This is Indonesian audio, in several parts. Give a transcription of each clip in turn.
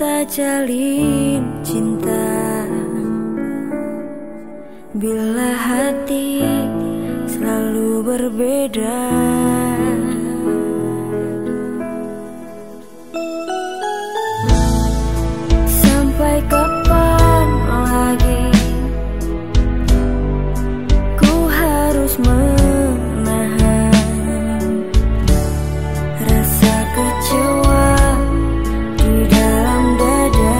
kita jalin cinta, bila hati selalu berbeda. Sampai kapan lagi ku harus menahan rasa kecewa di dalam dada.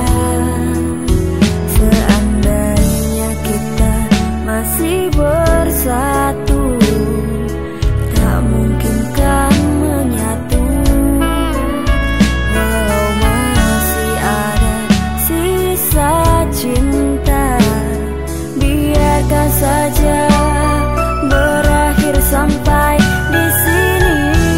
Seandainya kita masih bersatu, tak mungkin kan menyatu. Walau masih ada sisa cinta, biarkan saja berakhir sampai di sini.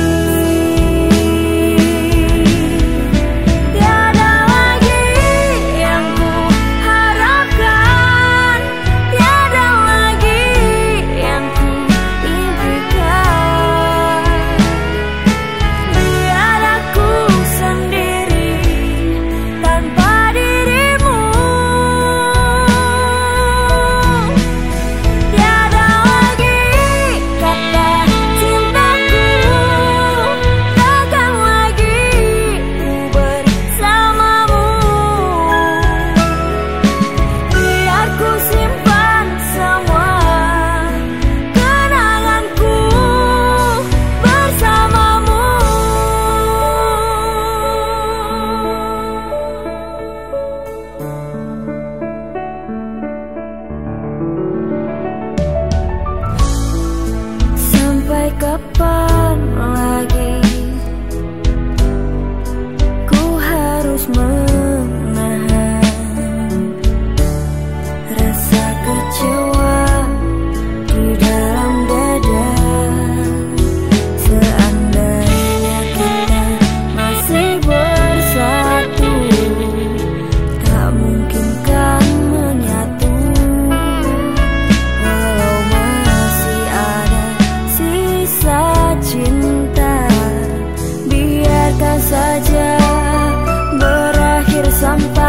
Tiada lagi yang ku harapkan, tiada lagi yang ku impikan. Biar aku sendiri tanpa dirimu. Tiada lagi kata cintaku, takkan lagi ku bersamamu. Biar ku simpan semua kenanganku bersamamu. Sampai kapan lagi ku harus menahan rasa kecewa di dalam dada. Seandainya kita masih bersatu, tak mungkin kan menyatu. Walau masih ada sisa cinta, biarkan saja berakhir sampai